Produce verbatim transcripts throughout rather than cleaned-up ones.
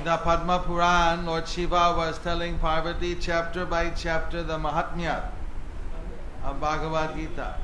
In the Padma Puran, Lord Shiva was telling Parvati chapter by chapter the Mahatmya of Bhagavad Gita.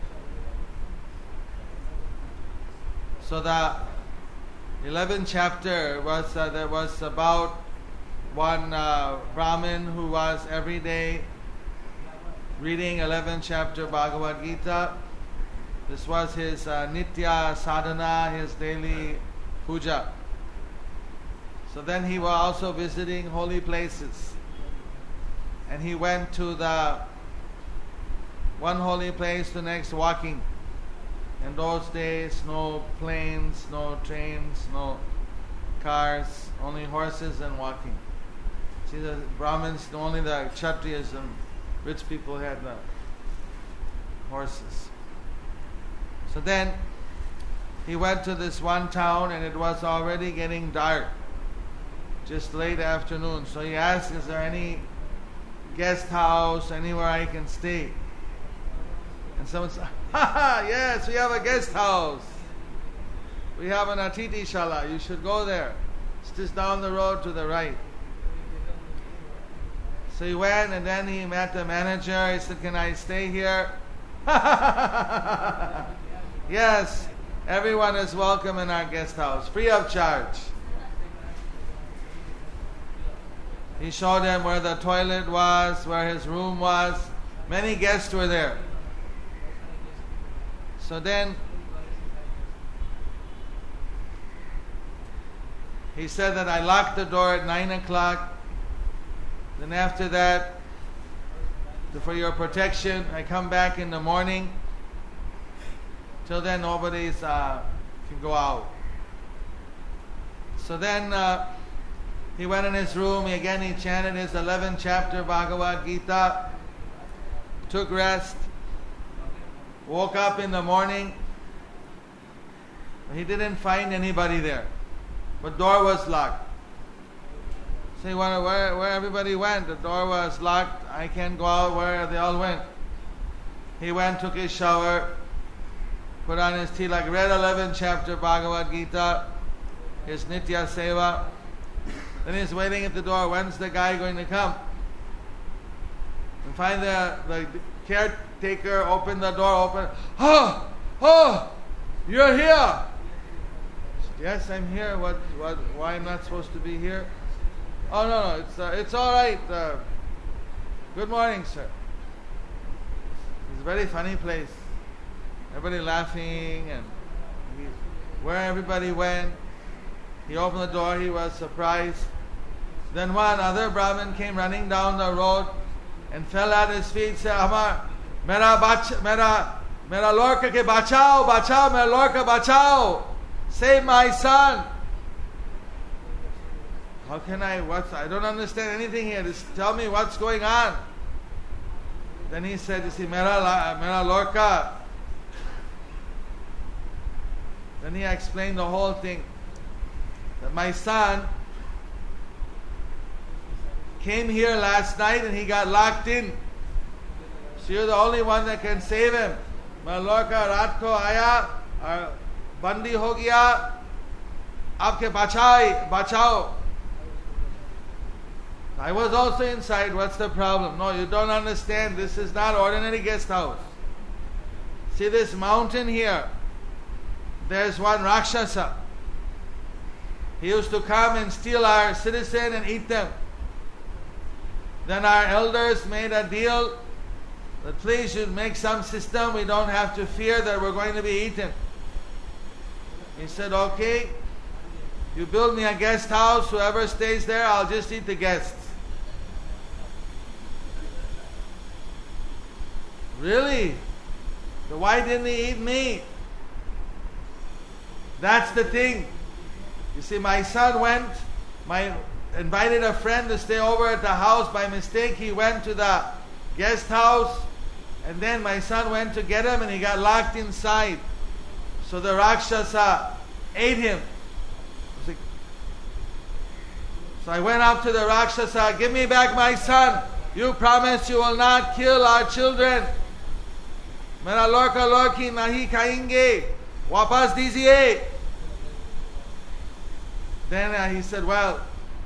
So the eleventh chapter was uh, there was about one uh, Brahmin who was every day reading eleventh chapter Bhagavad Gita. This was his uh, nitya sadhana, his daily puja. So then he was also visiting holy places. And he went to the one holy place to the next walking. In those days, no planes, no trains, no cars, only horses and walking. See, the Brahmins, only the Kshatriyas and rich people had the horses. So then, he went to this one town and it was already getting dark. Just late afternoon. So he asked, is there any guest house, anywhere I can stay? And someone said, ha ha, yes, we have a guest house. We have an Atiti Shala. You should go there. It's just down the road to the right. So he went and then he met the manager. He said, can I stay here? Yes, everyone is welcome in our guest house, free of charge. He showed him where the toilet was, where his room was. Many guests were there. So then he said that I locked the door at nine o'clock. Then after that, for your protection, I come back in the morning. Till then, nobody's uh, can go out. So then uh, he went in his room. He, again, he chanted his eleventh chapter Bhagavad Gita. Took rest. Woke up in the morning. He didn't find anybody there. But door was locked. So he wondered where, where everybody went. The door was locked. I can't go out. Where they all went. He went, took his shower, put on his tilak, read eleventh chapter Bhagavad Gita, his nitya seva. Then he's waiting at the door. When's the guy going to come? And find the, the caretaker, open the door, open. Oh, oh, you're here. Yes, I'm here. What, what, why I'm not supposed to be here? Oh, no, no, it's, uh, it's all right. Uh, good morning, sir. It's a very funny place. Everybody laughing, and he, where everybody went, he opened the door, he was surprised. Then one other Brahmin came running down the road and fell at his feet, said, Amar, mera bach, mera, mera lorka ke bachao, bachao, mera lorka bachao. Save my son. How can I, what's, I don't understand anything here. Just tell me what's going on. Then he said, you see, mera, mera lorka. Then he explained the whole thing. That my son came here last night and he got locked in. So you're the only one that can save him. Mera lorka raat ko aaya, aur bandi ho gaya, aapke bachai, bachao. I was also inside. What's the problem? No, you don't understand. This is not ordinary guest house. See this mountain here? There's one Rakshasa. He used to come and steal our citizen and eat them. Then our elders made a deal that please you make some system. We don't have to fear that we're going to be eaten. He said, okay, you build me a guest house. Whoever stays there, I'll just eat the guests. Really? So why didn't he eat me? That's the thing. You see, my son went, my invited a friend to stay over at the house. By mistake, he went to the guest house, and then my son went to get him, and he got locked inside. So the Rakshasa ate him. So I went up to the Rakshasa, give me back my son. You promised you will not kill our children. Mera lorka lorki nahi khaenge. Wapas dijiye. Then uh, he said, well,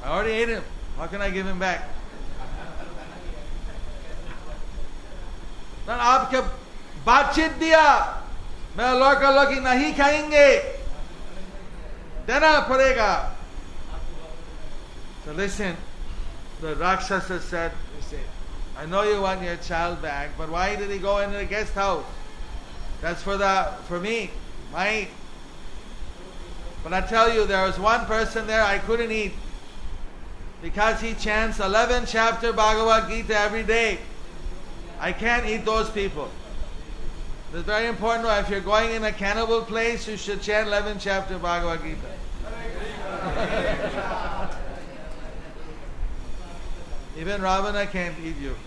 I already ate him. How can I give him back? ना आपके बातचीत दिया मैं लौका लौकी नहीं खाएंगे देना पड़ेगा. So listen, the Rakshasa said, he said, I know you want your child back, but why did he go into the guest house? That's for the for me, my. But I tell you, there was one person there I couldn't eat because he chants eleven chapter Bhagavad Gita every day. I can't eat those people. It's very important. If you're going in a cannibal place, you should chant eleven chapter Bhagavad Gita. Even Ravana can't eat you.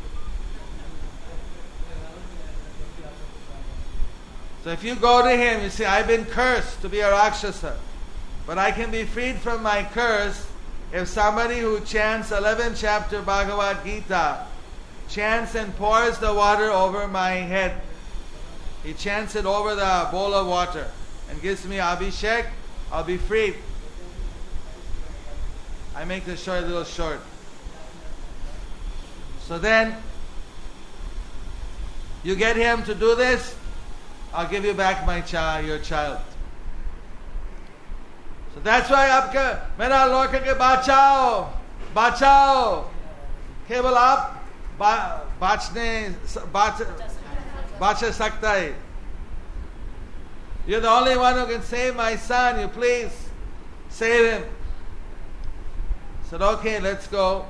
So if you go to him, you say, I've been cursed to be a Rakshasa, but I can be freed from my curse if somebody who chants eleven chapter Bhagavad Gita chants and pours the water over my head. He chants it over the bowl of water and gives me Abhishek, I'll be freed. I make the story a little short. So then, you get him to do this, I'll give you back my child, your child. So that's why आपका मेरा लौका के बचाओ, बचाओ. केवल आप बचने बच बच सकता है. You're the only one who can save my son. You please save him. I said, okay, let's go.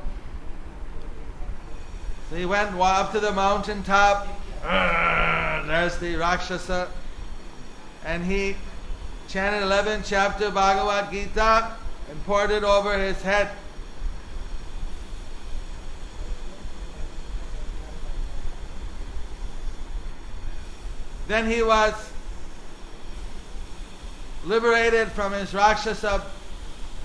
So he went up to the mountain top. There's the Rakshasa. And he chanted eleven chapter Bhagavad Gita and poured it over his head. Then he was liberated from his Rakshasa